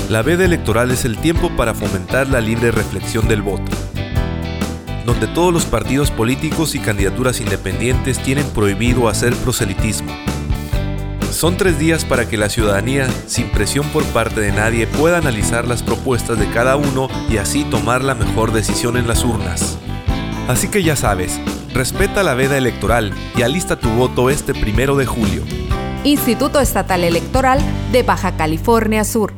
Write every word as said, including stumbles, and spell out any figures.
La veda electoral es el tiempo para fomentar la libre reflexión del voto, donde todos los partidos políticos y candidaturas independientes tienen prohibido hacer proselitismo. Son tres días para que la ciudadanía, sin presión por parte de nadie, pueda analizar las propuestas de cada uno y así tomar la mejor decisión en las urnas. Así que ya sabes, respeta la veda electoral y alista tu voto este primero de julio. Instituto Estatal Electoral de Baja California Sur.